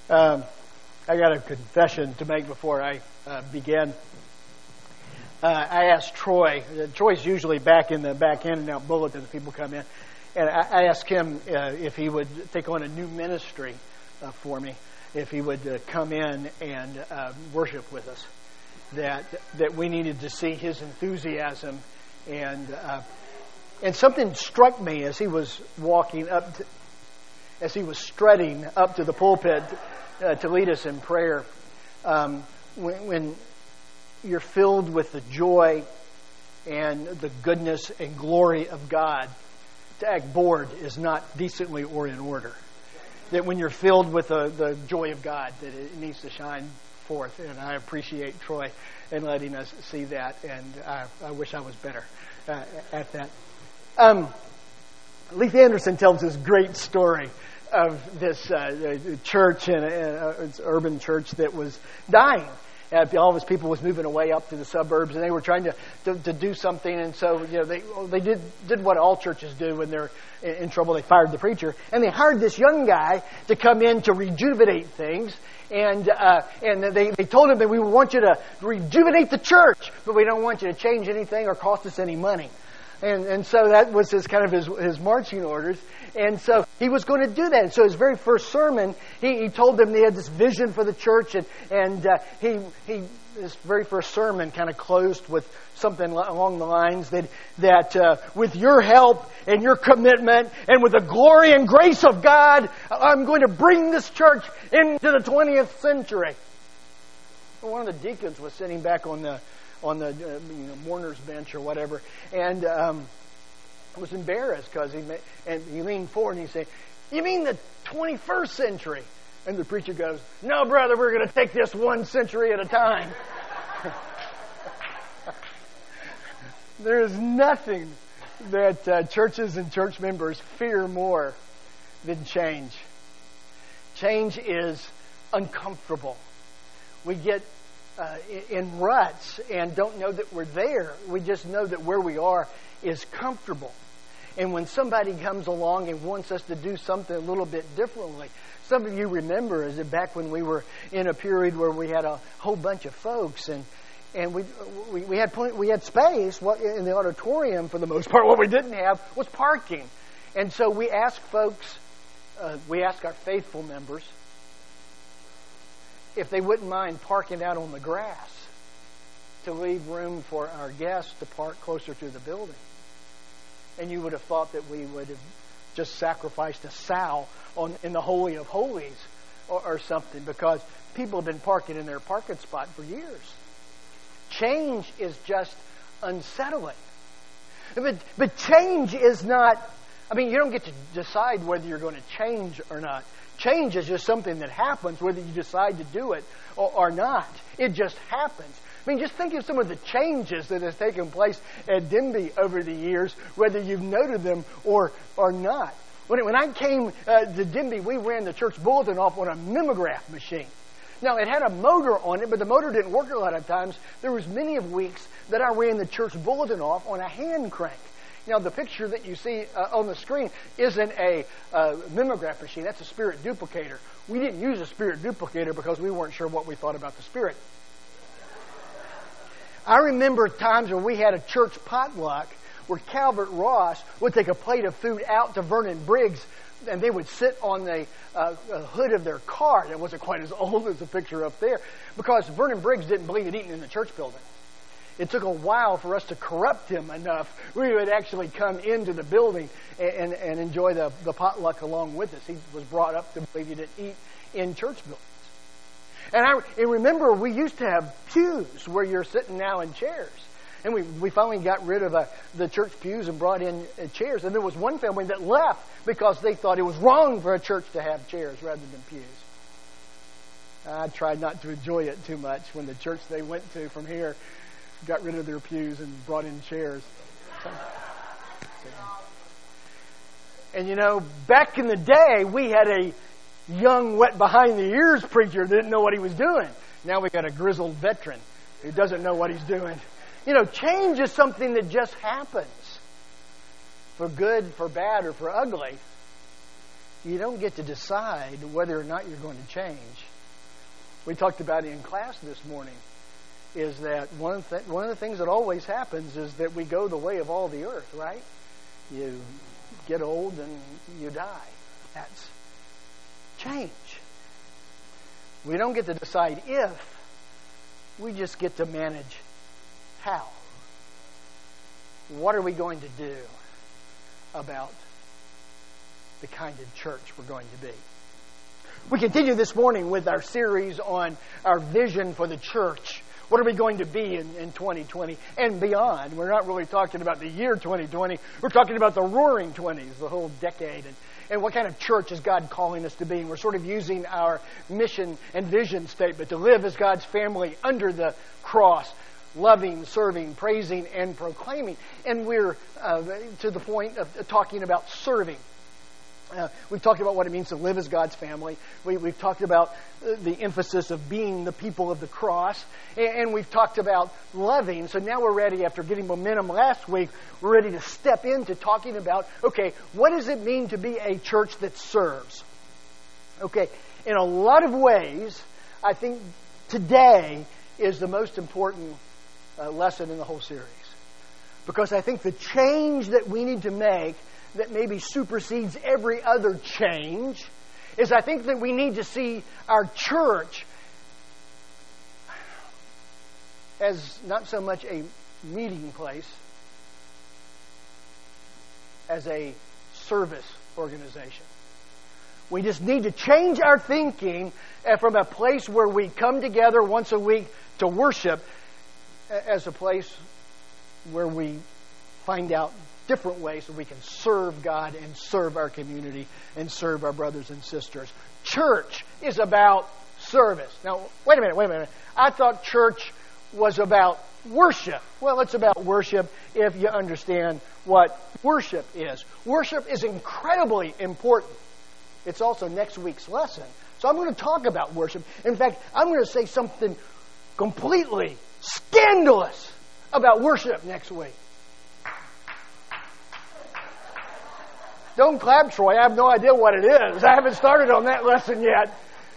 I got a confession to make before I begin. I asked Troy. Troy's usually back in the back end and out bulletin as people come in. And I asked him if he would take on a new ministry for me, if he would come in and worship with us. That we needed to see his enthusiasm. And something struck me as he was walking up, as he was strutting up to the pulpit to lead us in prayer. When you're filled with the joy and the goodness and glory of God, to act bored is not decently or in order. That when you're filled with the joy of God, that it needs to shine forth. And I appreciate Troy in letting us see that. And I wish I was better at that. Leith Anderson tells this great story of this church, and it's an urban church that was dying. All of his people was moving away up to the suburbs, and they were trying to do something. And so, they did what all churches do when they're in trouble. They fired the preacher, and they hired this young guy to come in to rejuvenate things. And they told him that we want you to rejuvenate the church, but we don't want you to change anything or cost us any money. And so that was his marching orders. And so he was going to do that. And so his very first sermon, he told them they had this vision for the church. And his very first sermon kind of closed with something along the lines that with your help and your commitment and with the glory and grace of God, I'm going to bring this church into the 20th century. One of the deacons was sitting back on the mourner's bench or whatever, and was embarrassed because he leaned forward and he said, "You mean the 21st century?" And the preacher goes, "No, brother, we're going to take this one century at a time." There is nothing that churches and church members fear more than change. Change is uncomfortable. We get in ruts and don't know that we're there. We just know that where we are is comfortable. And when somebody comes along and wants us to do something a little bit differently, some of you remember is that back when we were in a period where we had a whole bunch of folks and we had space in the auditorium for the most part. What we didn't have was parking. And so we asked our faithful members if they wouldn't mind parking out on the grass to leave room for our guests to park closer to the building. And you would have thought that we would have just sacrificed a sow in the Holy of Holies or something, because people have been parking in their parking spot for years. Change is just unsettling. But change is not, you don't get to decide whether you're going to change or not. Change is just something that happens whether you decide to do it or not. It just happens. Just think of some of the changes that have taken place at Denby over the years, whether you've noted them or not. When I came to Denby, we ran the church bulletin off on a mimeograph machine. Now, it had a motor on it, but the motor didn't work a lot of times. There was many of weeks that I ran the church bulletin off on a hand crank. Now, the picture that you see on the screen isn't a mimeograph machine. That's a spirit duplicator. We didn't use a spirit duplicator because we weren't sure what we thought about the spirit. I remember times when we had a church potluck where Calvert Ross would take a plate of food out to Vernon Briggs, and they would sit on the hood of their car. That wasn't quite as old as the picture up there, because Vernon Briggs didn't believe in eating in the church building. It took a while for us to corrupt him enough. We would actually come into the building and enjoy the potluck along with us. He was brought up to believe you didn't eat in church buildings. And I remember we used to have pews where you're sitting now in chairs. And we finally got rid of the church pews and brought in chairs. And there was one family that left because they thought it was wrong for a church to have chairs rather than pews. I tried not to enjoy it too much when the church they went to from here got rid of their pews and brought in chairs. And back in the day, we had a young, wet behind the ears preacher that didn't know what he was doing. Now we got a grizzled veteran who doesn't know what he's doing. Change is something that just happens. For good, for bad, or for ugly. You don't get to decide whether or not you're going to change. We talked about it in class this morning, is that one of the things that always happens is that we go the way of all the earth, right? You get old and you die. That's change. We don't get to decide if, we just get to manage how. What are we going to do about the kind of church we're going to be? We continue this morning with our series on our vision for the church. What are we going to be in 2020 and beyond? We're not really talking about the year 2020. We're talking about the roaring 20s, the whole decade. And what kind of church is God calling us to be? And we're sort of using our mission and vision statement to live as God's family under the cross, loving, serving, praising, and proclaiming. And we're to the point of talking about serving. We've talked about what it means to live as God's family. We've talked about the emphasis of being the people of the cross. And we've talked about loving. So now we're ready, after getting momentum last week, we're ready to step into talking about, okay, what does it mean to be a church that serves? Okay, in a lot of ways, I think today is the most important lesson in the whole series. Because I think the change that we need to make that maybe supersedes every other change is I think that we need to see our church as not so much a meeting place as a service organization. We just need to change our thinking from a place where we come together once a week to worship as a place where we find out different ways that we can serve God and serve our community and serve our brothers and sisters. Church is about service. Now, wait a minute. I thought church was about worship. Well, it's about worship if you understand what worship is. Worship is incredibly important. It's also next week's lesson. So I'm going to talk about worship. In fact, I'm going to say something completely scandalous about worship next week. Don't clap, Troy. I have no idea what it is. I haven't started on that lesson yet.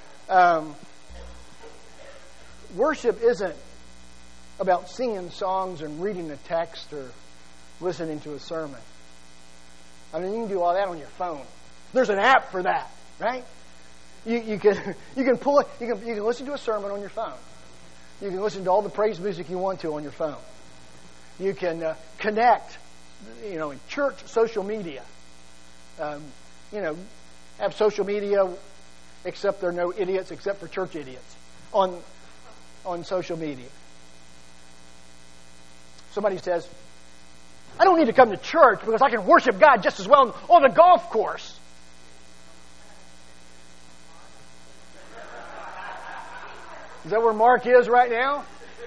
Worship isn't about singing songs and reading a text or listening to a sermon. I mean, you can do all that on your phone. There's an app for that, right? You can pull it. You can listen to a sermon on your phone. You can listen to all the praise music you want to on your phone. You can connect, in church social media. Have social media, except there are no idiots except for church idiots on social media. Somebody says, I don't need to come to church because I can worship God just as well on the golf course. Is that where Mark is right now?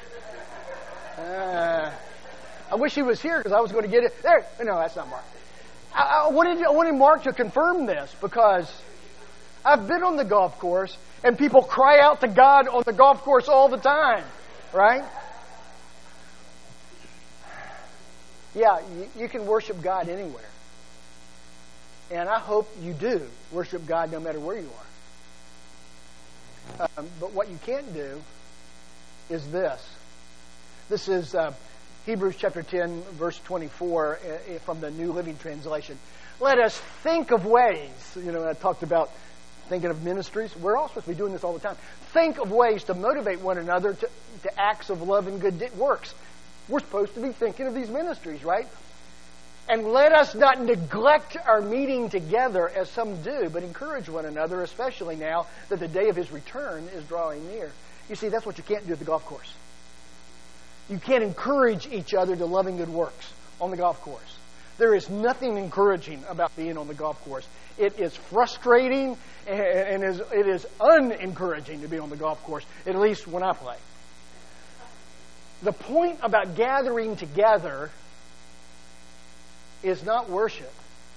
I wish he was here because I was going to get it. There. No, that's not Mark. I wanted Mark to confirm this because I've been on the golf course and people cry out to God on the golf course all the time, right? Yeah, you can worship God anywhere. And I hope you do worship God no matter where you are. But what you can't do is this. This is Hebrews chapter 10, verse 24 from the New Living Translation. Let us think of ways. I talked about thinking of ministries. We're all supposed to be doing this all the time. Think of ways to motivate one another to acts of love and good works. We're supposed to be thinking of these ministries, right? And let us not neglect our meeting together as some do, but encourage one another, especially now that the day of His return is drawing near. You see, that's what you can't do at the golf course. You can't encourage each other to loving good works on the golf course. There is nothing encouraging about being on the golf course. It is frustrating and it is unencouraging to be on the golf course, at least when I play. The point about gathering together is not worship.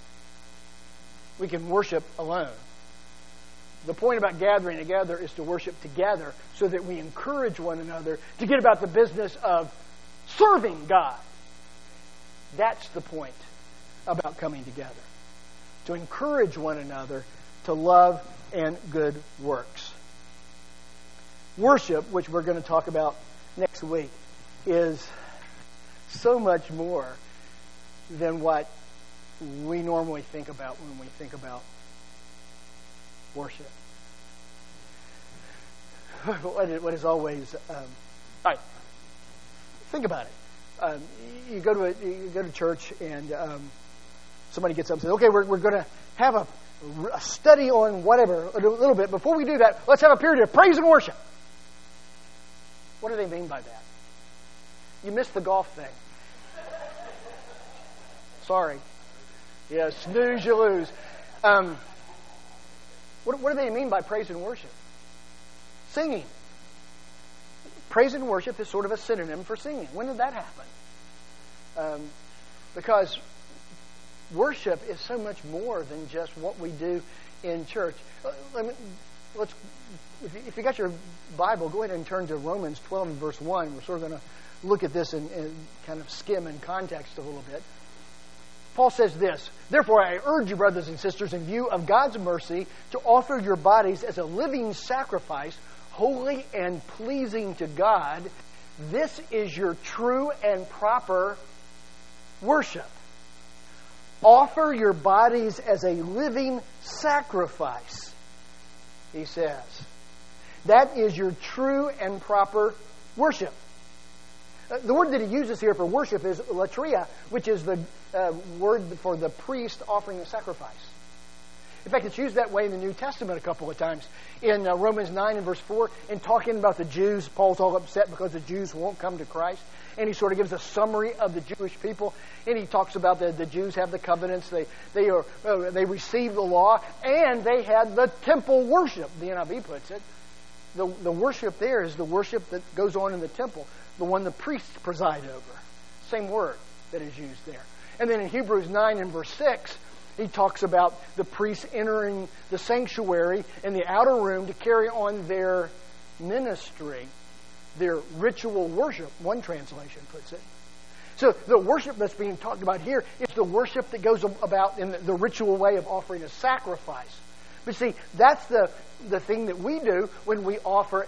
We can worship alone. The point about gathering together is to worship together so that we encourage one another to get about the business of serving God. That's the point about coming together. To encourage one another to love and good works. Worship, which we're going to talk about next week, is so much more than what we normally think about when we think about worship. What is always... all right, think about it. You go to church and somebody gets up and says, okay, we're going to have a study on whatever a little bit. Before we do that, let's have a period of praise and worship. What do they mean by that? You missed the golf thing. Sorry. Yeah, snooze, you lose. What do they mean by praise and worship? Singing. Praise and worship is sort of a synonym for singing. When did that happen? Because worship is so much more than just what we do in church. If you got your Bible, go ahead and turn to Romans 12 and verse 1. We're sort of going to look at this and kind of skim in context a little bit. Paul says this, therefore I urge you, brothers and sisters, in view of God's mercy, to offer your bodies as a living sacrifice, holy and pleasing to God. This is your true and proper worship. Offer your bodies as a living sacrifice, he says. That is your true and proper worship. The word that he uses here for worship is latria, which is the word for the priest offering a sacrifice. In fact, it's used that way in the New Testament a couple of times. In Romans 9 and verse 4, in talking about the Jews, Paul's all upset because the Jews won't come to Christ. And he sort of gives a summary of the Jewish people. And he talks about the Jews have the covenants, they receive the law, and they had the temple worship, the NIV puts it. The worship there is the worship that goes on in the temple, the one the priests preside over. Same word that is used there. And then in Hebrews 9 and verse 6, he talks about the priests entering the sanctuary in the outer room to carry on their ministry, their ritual worship, one translation puts it. So the worship that's being talked about here is the worship that goes about in the ritual way of offering a sacrifice. But see, that's the thing that we do when we offer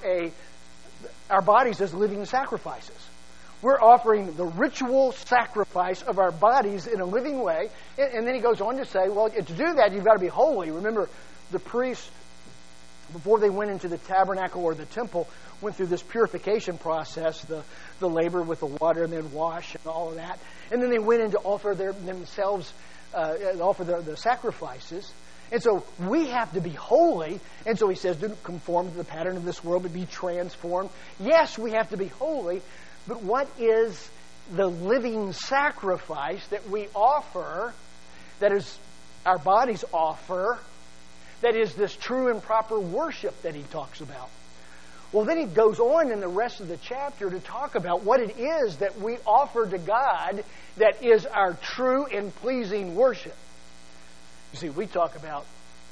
our bodies as living sacrifices. We're offering the ritual sacrifice of our bodies in a living way. And then he goes on to say, well, to do that, you've got to be holy. Remember, the priests, before they went into the tabernacle or the temple, went through this purification process, the labor with the water and then wash and all of that. And then they went in to offer themselves, offer the sacrifices. And so we have to be holy. And so he says, don't conform to the pattern of this world, but be transformed. Yes, we have to be holy. But what is the living sacrifice that we offer, that is our bodies offer, that is this true and proper worship that he talks about? Well, then he goes on in the rest of the chapter to talk about what it is that we offer to God that is our true and pleasing worship. You see, we talk about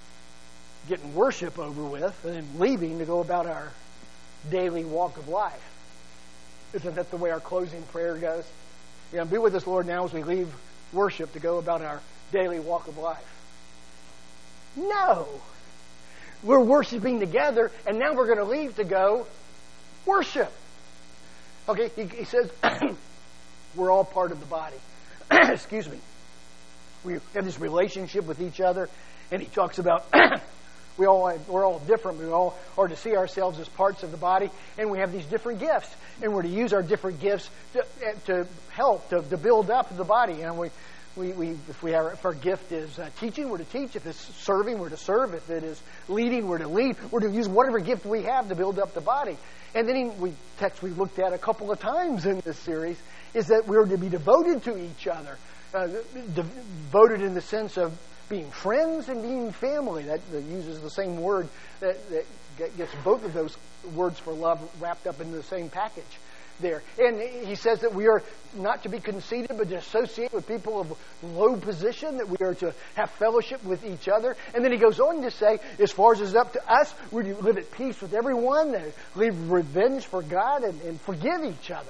getting worship over with and then leaving to go about our daily walk of life. Isn't that the way our closing prayer goes? Be with us, Lord, now as we leave worship to go about our daily walk of life. No. We're worshiping together, and now we're going to leave to go worship. Okay, he says we're all part of the body. Excuse me. We have this relationship with each other, and he talks about we're all different. We all are to see ourselves as parts of the body, and we have these different gifts, and we're to use our different gifts to help, to build up the body. And if our gift is teaching, we're to teach. If it's serving, we're to serve. If it is leading, we're to lead. We're to use whatever gift we have to build up the body. And then text we looked at a couple of times in this series is that we're to be devoted to each other. Devoted in the sense of being friends and being family. That uses the same word that gets both of those words for love wrapped up in the same package there. And he says that we are not to be conceited, but to associate with people of low position, that we are to have fellowship with each other. And then he goes on to say, as far as it's up to us, we're to live at peace with everyone, leave revenge for God, and forgive each other.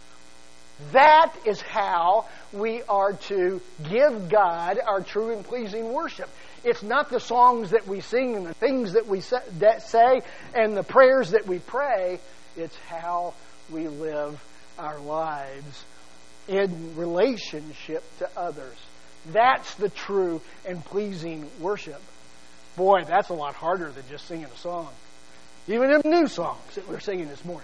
That is how we are to give God our true and pleasing worship. It's not the songs that we sing and the things that we say and the prayers that we pray. It's how we live our lives in relationship to others. That's the true and pleasing worship. Boy, that's a lot harder than just singing a song. Even in new songs that we're singing this morning.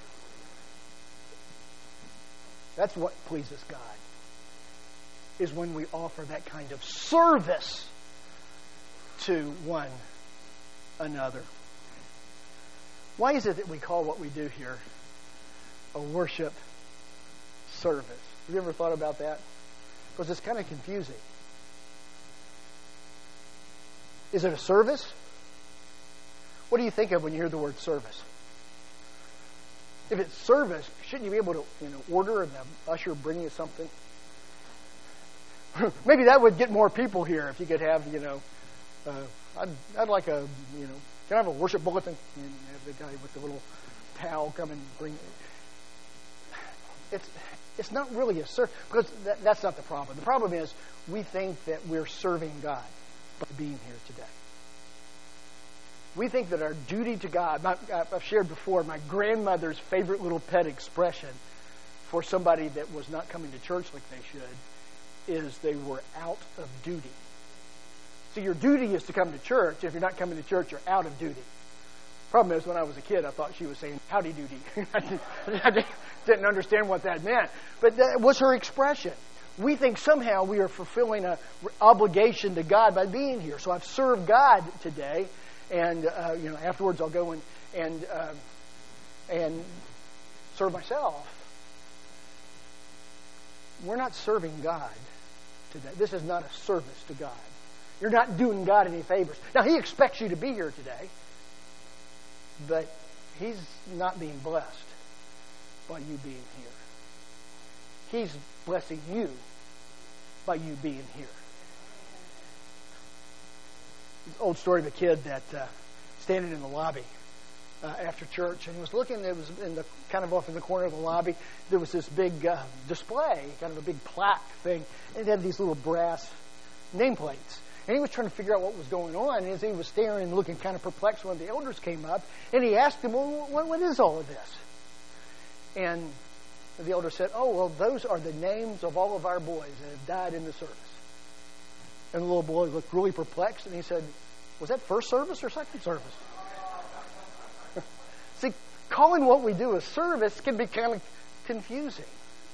That's what pleases God, is when we offer that kind of service to one another. Why is it that we call what we do here a worship service? Have you ever thought about that? Because it's kind of confusing. Is it a service? What do you think of when you hear the word service? If it's service, shouldn't you be able to order and the usher bring you something? Maybe that would get more people here if you could have, I'd like can I have a worship bulletin? And have the guy with the little towel come and bring it. It's not really a service, because that's not the problem. The problem is we think that we're serving God by being here today. We think that our duty to God, I've shared before, my grandmother's favorite little pet expression for somebody that was not coming to church like they should is they were out of duty. So your duty is to come to church. If you're not coming to church, you're out of duty. Problem is, when I was a kid, I thought she was saying howdy doody. I didn't understand what that meant. But that was her expression. We think somehow we are fulfilling an obligation to God by being here. So I've served God today. And afterwards I'll go and serve myself. We're not serving God today. This is not a service to God. You're not doing God any favors. Now, He expects you to be here today, but He's not being blessed by you being here. He's blessing you by you being here. Old story of a kid that standing in the lobby after church, and he was looking. It was in the kind of off in the corner of the lobby. There was this big display, kind of a big plaque thing, and it had these little brass nameplates. And he was trying to figure out what was going on. And as he was staring and looking kind of perplexed, one of the elders came up and he asked him, "Well, what is all of this?" And the elder said, "Oh, well, those are the names of all of our boys that have died in the service." And the little boy looked really perplexed, and he said, "Was that first service or second service?" See, calling what we do a service can be kind of confusing.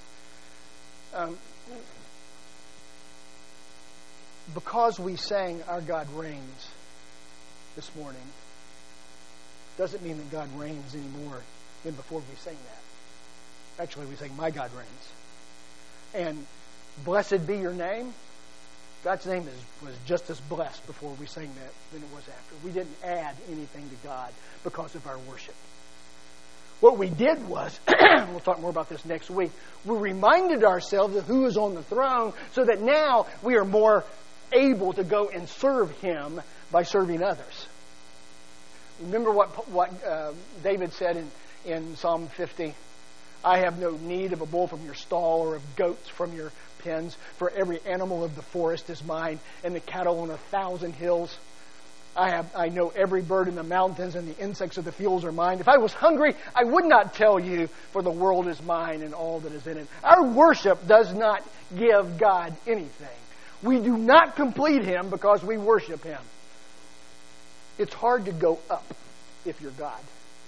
Because we sang "Our God Reigns" this morning, doesn't mean that God reigns any more than before we sang that. Actually, we sang "My God Reigns." And "Blessed be your name." God's name was just as blessed before we sang that than it was after. We didn't add anything to God because of our worship. What we did was, we'll talk more about this next week, we reminded ourselves of who is on the throne so that now we are more able to go and serve Him by serving others. Remember what David said in Psalm 50? "I have no need of a bull from your stall or of goats from your pens, for every animal of the forest is mine, and the cattle on 1,000 hills. I know every bird in the mountains, and the insects of the fields are mine. If I was hungry, I would not tell you, for the world is mine and all that is in it." Our worship does not give God anything. We do not complete Him because we worship Him. It's hard to go up if you're God.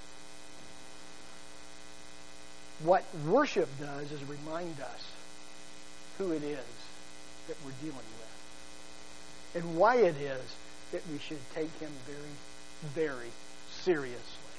What worship does is remind us who it is that we're dealing with and why it is that we should take Him very, very seriously.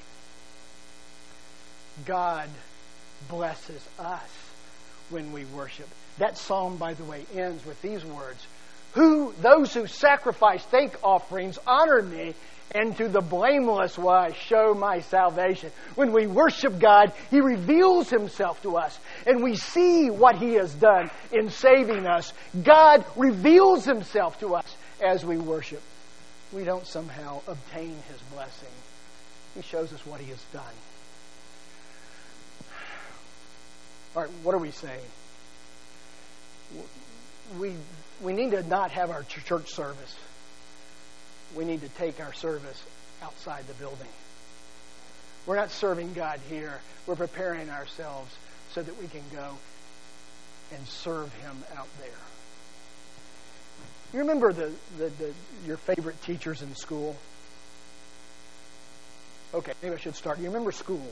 God blesses us when we worship. That psalm, by the way, ends with these words: "Those who sacrifice thank offerings honor me, and to the blameless will I show my salvation." When we worship God, He reveals Himself to us, and we see what He has done in saving us. God reveals Himself to us as we worship. We don't somehow obtain His blessing. He shows us what He has done. All right, what are we saying? We need to not have our church service we need to take our service outside the building. We're not serving God here. We're preparing ourselves so that we can go and serve Him out there. You remember your favorite teachers in school? Okay, maybe I should start. You remember school?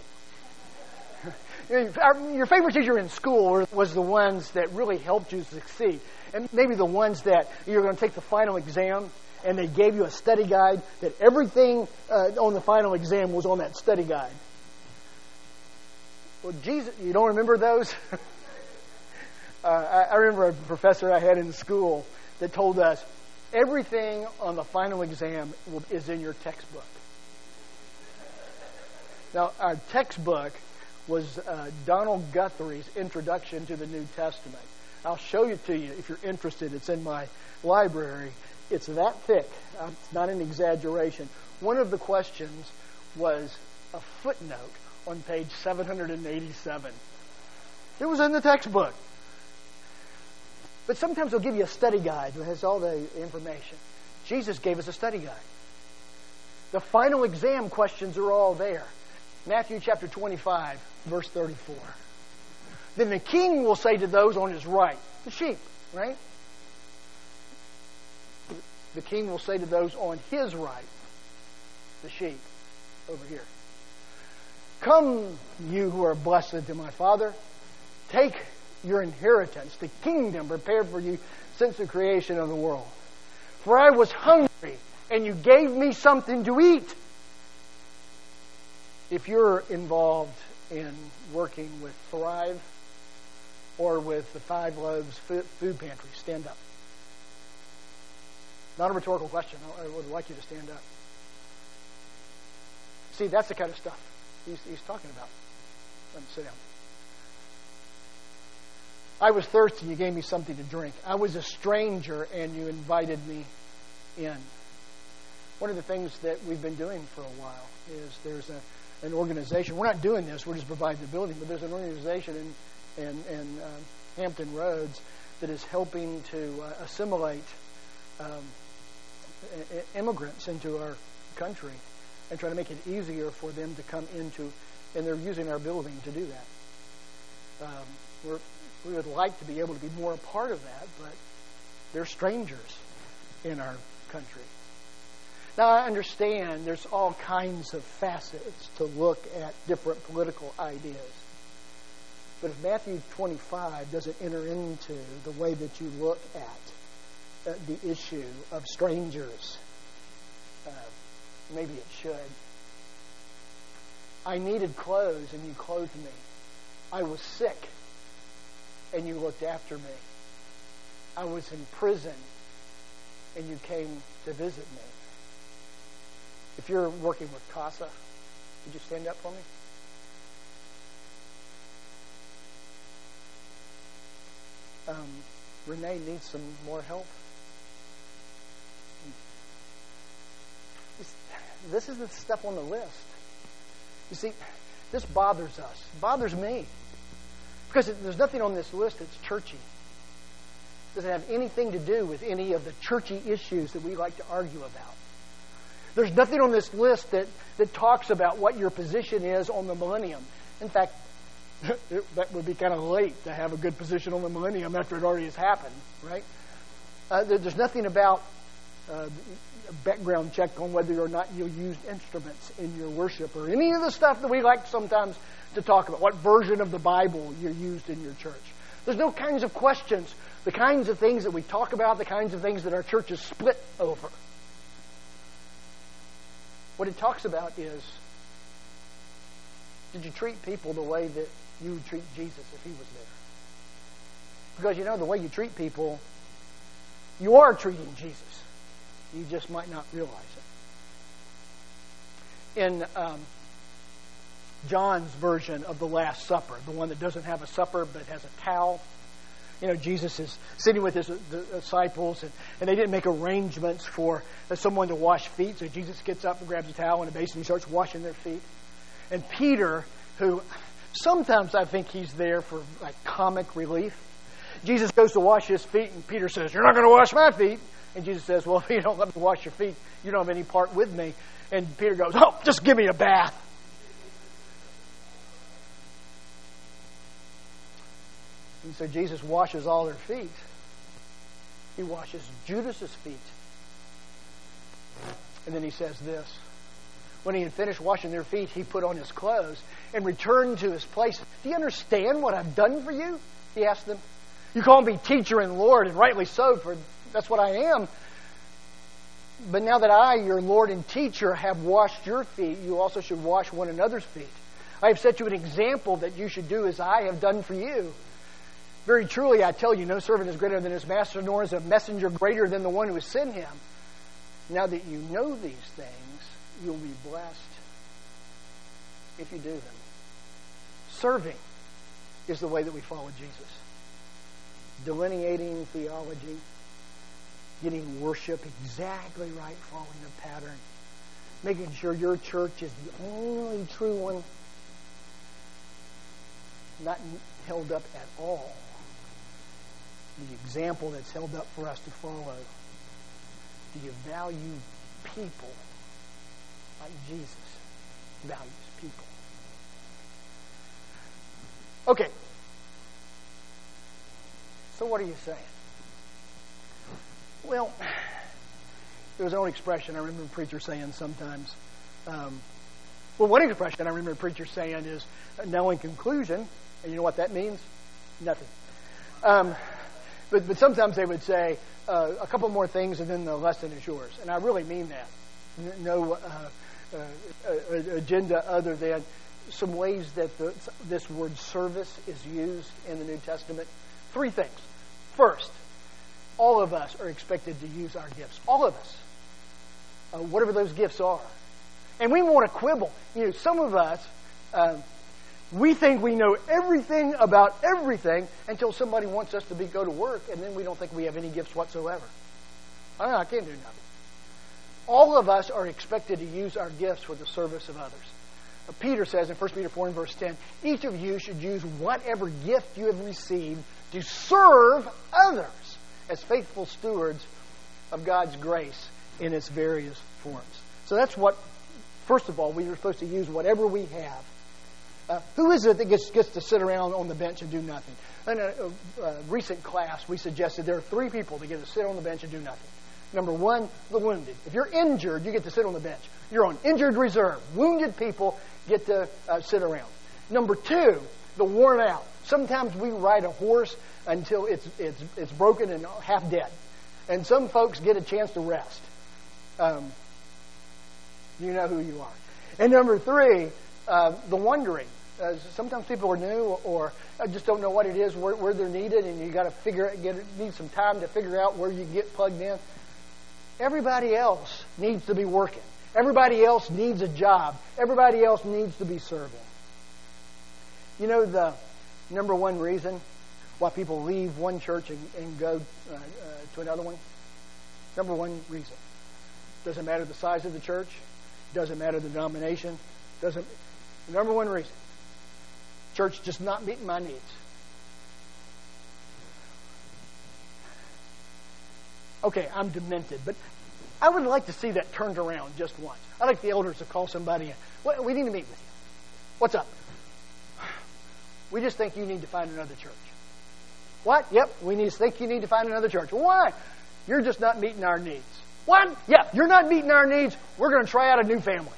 Your favorite teacher in school was the ones that really helped you succeed. And maybe the ones that you're going to take the final exam and they gave you a study guide that everything on the final exam was on that study guide. Well, Jesus, you don't remember those? I remember a professor I had in school that told us everything on the final exam is in your textbook. Now, our textbook was Donald Guthrie's Introduction to the New Testament. I'll show it to you if you're interested. It's in my library. It's that thick. It's not an exaggeration. One of the questions was a footnote on page 787. It was in the textbook. But sometimes they'll give you a study guide that has all the information. Jesus gave us a study guide. The final exam questions are all there. Matthew chapter 25, verse 34. Then the king will say to those on his right, the sheep, right? The king will say to those on his right, the sheep, over here. Come, you who are blessed to my Father, take your inheritance, the kingdom prepared for you since the creation of the world. For I was hungry, and you gave me something to eat. If you're involved in working with Thrive or with the Five Loaves Food Pantry, stand up. Not a rhetorical question. I would like you to stand up. See, that's the kind of stuff he's talking about. Let me sit down. I was thirsty, you gave me something to drink. I was a stranger, and you invited me in. One of the things that we've been doing for a while is there's an organization. We're not doing this, we're just providing the building, but there's an organization in Hampton Roads that is helping to assimilate immigrants into our country and try to make it easier for them to come into, and they're using our building to do that. We would like to be able to be more a part of that, but they're strangers in our country. Now, I understand there's all kinds of facets to look at different political ideas. But if Matthew 25 doesn't enter into the way that you look at the issue of strangers, maybe it should. I needed clothes, and you clothed me. I was sick, and you looked after me. I was in prison, and you came to visit me. If you're working with CASA, would you stand up for me? Renee needs some more help. This is the stuff on the list. You see, this bothers us. It bothers me. Because there's nothing on this list that's churchy. It doesn't have anything to do with any of the churchy issues that we like to argue about. There's nothing on this list that talks about what your position is on the millennium. In fact, that would be kind of late to have a good position on the millennium after it already has happened, right? There's nothing about a background check on whether or not you'll use instruments in your worship or any of the stuff that we like sometimes to talk about. What version of the Bible you used in your church. There's no kinds of questions, the kinds of things that we talk about, the kinds of things that our church is split over. What it talks about is, did you treat people the way that you would treat Jesus if He was there? Because you know, the way you treat people, you are treating Jesus. You just might not realize it. In John's version of the Last Supper, the one that doesn't have a supper but has a towel, you know, Jesus is sitting with his disciples, and they didn't make arrangements for someone to wash feet. So Jesus gets up and grabs a towel and a basin and starts washing their feet. And Peter, who sometimes I think he's there for like comic relief, Jesus goes to wash his feet, and Peter says, "You're not going to wash my feet." And Jesus says, well, if you don't let me wash your feet, you don't have any part with me. And Peter goes, oh, just give me a bath. And so Jesus washes all their feet. He washes Judas's feet. And then he says this. When he had finished washing their feet, he put on his clothes and returned to his place. Do you understand what I've done for you? He asked them. You call me teacher and Lord, and rightly so, for that's what I am. But now that I, your Lord and teacher, have washed your feet, you also should wash one another's feet. I have set you an example that you should do as I have done for you. Very truly, I tell you, no servant is greater than his master, nor is a messenger greater than the one who has sent him. Now that you know these things, you'll be blessed if you do them. Serving is the way that we follow Jesus. Delineating theology, getting worship exactly right, following the pattern, making sure your church is the only true one, not held up at all. The example that's held up for us to follow. Do you value people like Jesus values people? Okay. So what are you saying? Well, there's an old expression I remember a preacher saying sometimes. One expression I remember a preacher saying is, no in conclusion. And you know what that means? Nothing. But sometimes they would say, a couple more things and then the lesson is yours. And I really mean that. No agenda other than some ways that this word service is used in the New Testament. 3 things. First, all of us are expected to use our gifts. All of us. Whatever those gifts are. And we want to quibble. You know, some of us, we think we know everything about everything until somebody wants us to go to work, and then we don't think we have any gifts whatsoever. I can't do nothing. All of us are expected to use our gifts for the service of others. Peter says in 1 Peter 4 and verse 10, each of you should use whatever gift you have received to serve others as faithful stewards of God's grace in its various forms. So that's what, first of all, we are supposed to use whatever we have. Who is it that gets to sit around on the bench and do nothing? In a recent class, we suggested there are 3 people that get to sit on the bench and do nothing. Number 1, the wounded. If you're injured, you get to sit on the bench. You're on injured reserve. Wounded people get to sit around. Number 2, the worn out. Sometimes we ride a horse until it's broken and half dead. And some folks get a chance to rest. You know who you are. And number 3, the wondering. Sometimes people are new or just don't know what it is, where they're needed, and you got to need some time to figure out where you get plugged in. Everybody else needs to be working. Everybody else needs a job. Everybody else needs to be serving. You know the number 1 reason why people leave one church and go to another one? Number 1 reason. Doesn't matter the size of the church. Doesn't matter the denomination. The number 1 reason. Church just not meeting my needs. Okay, I'm demented, but I would like to see that turned around just once. I'd like the elders to call somebody in. Well, we need to meet with you. What's up? We just think you need to find another church. What? Yep, we think you need to find another church. Why? You're just not meeting our needs. What? Yeah, you're not meeting our needs. We're going to try out a new family.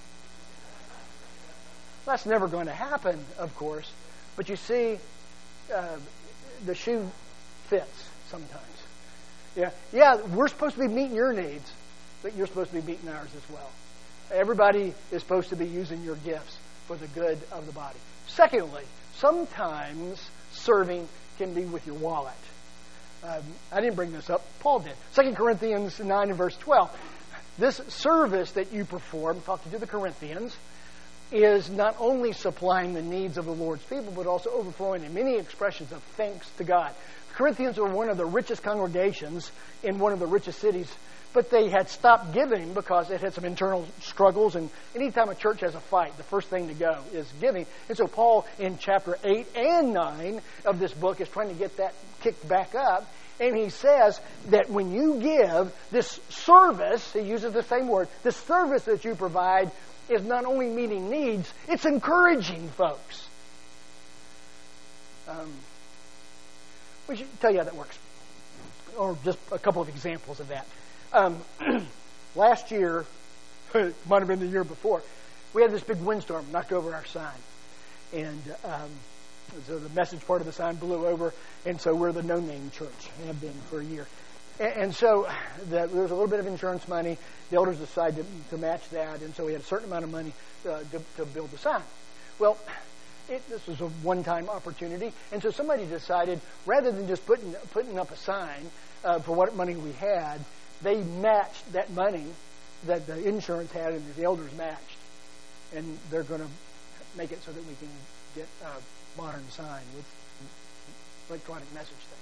That's never going to happen, of course. But you see, the shoe fits sometimes. Yeah, we're supposed to be meeting your needs, but you're supposed to be meeting ours as well. Everybody is supposed to be using your gifts for the good of the body. Secondly, sometimes serving can be with your wallet. I didn't bring this up. Paul did. 2 Corinthians 9 and verse 12. This service that you perform, talking to the Corinthians, is not only supplying the needs of the Lord's people, but also overflowing in many expressions of thanks to God. Corinthians were one of the richest congregations in one of the richest cities, but they had stopped giving because it had some internal struggles. And anytime a church has a fight, the first thing to go is giving. And so Paul, in chapter 8 and 9 of this book, is trying to get that kicked back up. And he says that when you give this service, he uses the same word, the service that you provide is not only meeting needs, it's encouraging folks. We should tell you how that works, or just a couple of examples of that. Last year, it might have been the year before, we had this big windstorm knocked over our sign. And so the message part of the sign blew over, and so we're the no-name church, have been for a year. And so there was a little bit of insurance money. The elders decided to match that, and so we had a certain amount of money to build the sign. Well, this was a one-time opportunity, and so somebody decided, rather than just putting up a sign for what money we had, they matched that money that the insurance had and the elders matched, and they're going to make it so that we can get a modern sign with electronic message thing.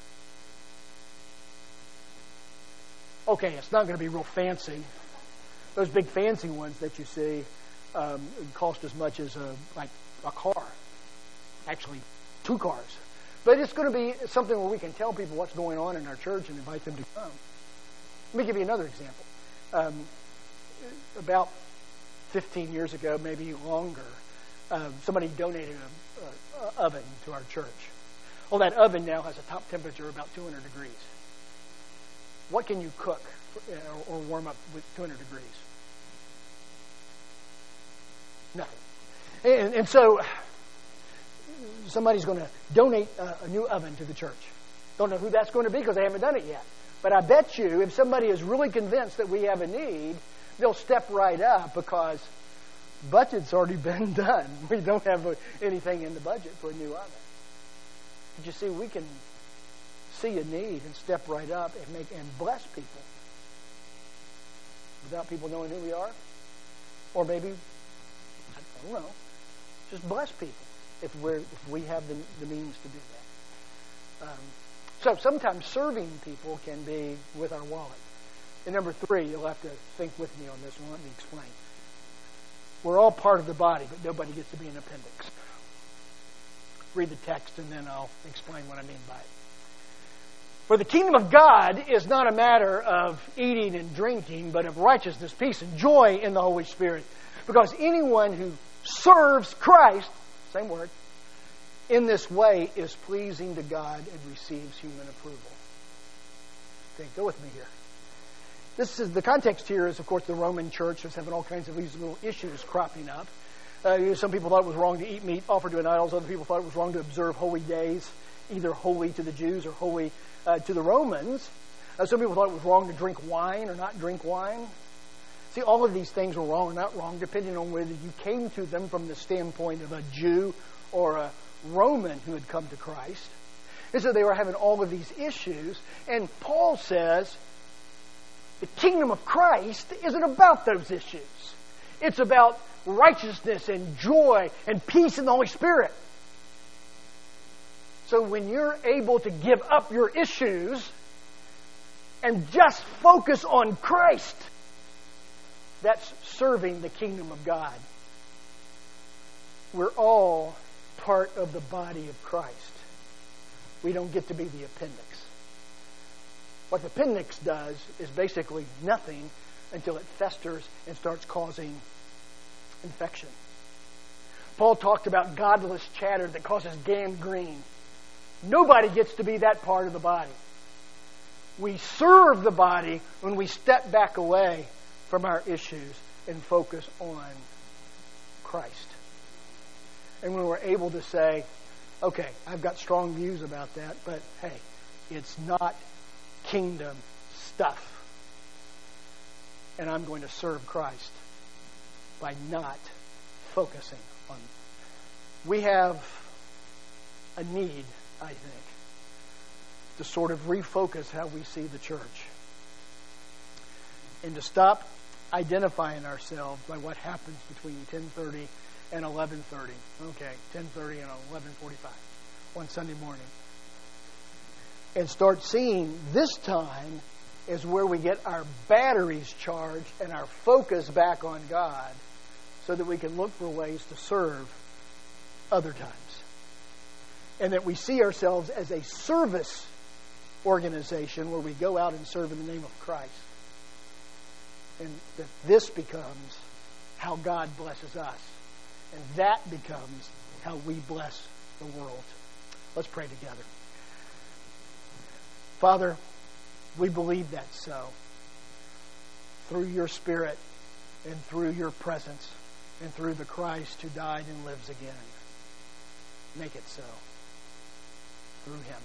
Okay, it's not going to be real fancy. Those big fancy ones that you see cost as much as a car. Actually, 2 cars. But it's going to be something where we can tell people what's going on in our church and invite them to come. Let me give you another example. About 15 years ago, maybe longer, somebody donated an oven to our church. Well, that oven now has a top temperature of about 200 degrees. What can you cook or warm up with 200 degrees? Nothing. And so somebody's going to donate a new oven to the church. Don't know who that's going to be because they haven't done it yet. But I bet you if somebody is really convinced that we have a need, they'll step right up because budget's already been done. We don't have anything in the budget for a new oven. But you see, we can see a need and step right up and bless people without people knowing who we are. Or maybe, I don't know, just bless people if we have the means to do that. So sometimes serving people can be with our wallet. And number 3, you'll have to think with me on this one. Let me explain. We're all part of the body, but nobody gets to be an appendix. Read the text and then I'll explain what I mean by it. For the kingdom of God is not a matter of eating and drinking, but of righteousness, peace, and joy in the Holy Spirit. Because anyone who serves Christ, same word, in this way is pleasing to God and receives human approval. Okay, go with me here. The context here is, of course, the Roman church was having all kinds of these little issues cropping up. Some people thought it was wrong to eat meat offered to idols. Other people thought it was wrong to observe holy days, either holy to the Jews or holy to the Romans. Some people thought it was wrong to drink wine or not drink wine. See, all of these things were wrong or not wrong, depending on whether you came to them from the standpoint of a Jew or a Roman who had come to Christ. And so they were having all of these issues. And Paul says the kingdom of Christ isn't about those issues. It's about righteousness and joy and peace in the Holy Spirit. So when you're able to give up your issues and just focus on Christ, that's serving the kingdom of God. We're all part of the body of Christ. We don't get to be the appendix. What the appendix does is basically nothing until it festers and starts causing infection. Paul talked about godless chatter that causes gangrene. Nobody gets to be that part of the body. We serve the body when we step back away from our issues and focus on Christ. And when we're able to say, okay, I've got strong views about that, but hey, it's not kingdom stuff. And I'm going to serve Christ by not focusing on it. We have a need, I think, to sort of refocus how we see the church. And to stop identifying ourselves by what happens between 10:30 and 11:30. Okay, 10:30 and 11:45 on Sunday morning. and start seeing this time as where we get our batteries charged and our focus back on God so that we can look for ways to serve other times. And that we see ourselves as a service organization where we go out and serve in the name of Christ. And that this becomes how God blesses us. And that becomes how we bless the world. Let's pray together. Father, we believe that's so. Through your Spirit and through your presence and through the Christ who died and lives again. Make it so. Through Him.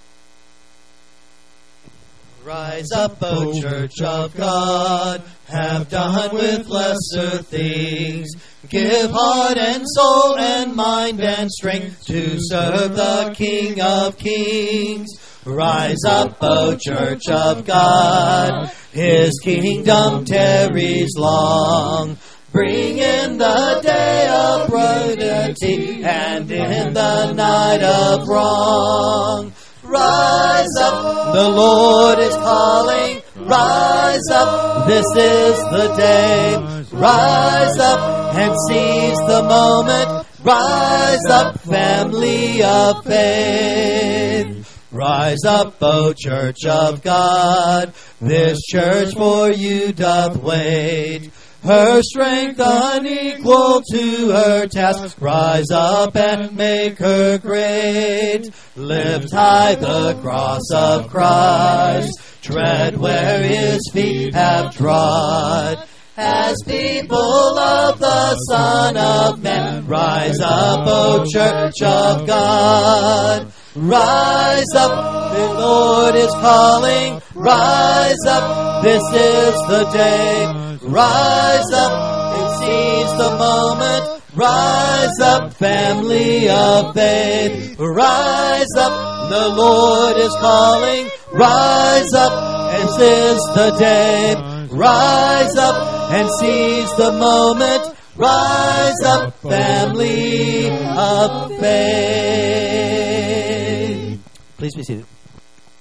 Rise up, O Church of God, have done with lesser things. Give heart and soul and mind and strength to serve the King of Kings. Rise up, O Church of God, His kingdom tarries long. Bring in the day of brilliancy and in the night of wrong. Rise up, the Lord is calling. Rise up, this is the day. Rise up and seize the moment. Rise up, family of faith. Rise up, O Church of God. This church for you doth wait. Her strength unequal to her task. Rise up and make her great. Lift high the cross of Christ. Tread where His feet have trod. As people of the Son of Man, rise up, O Church of God. Rise up, the Lord is calling. Rise up, this is the day. Rise up and seize the moment. Rise up, family of faith. Rise up, the Lord is calling. Rise up, and this is the day. Rise up and seize the moment. Rise up, family of faith. Please be seated.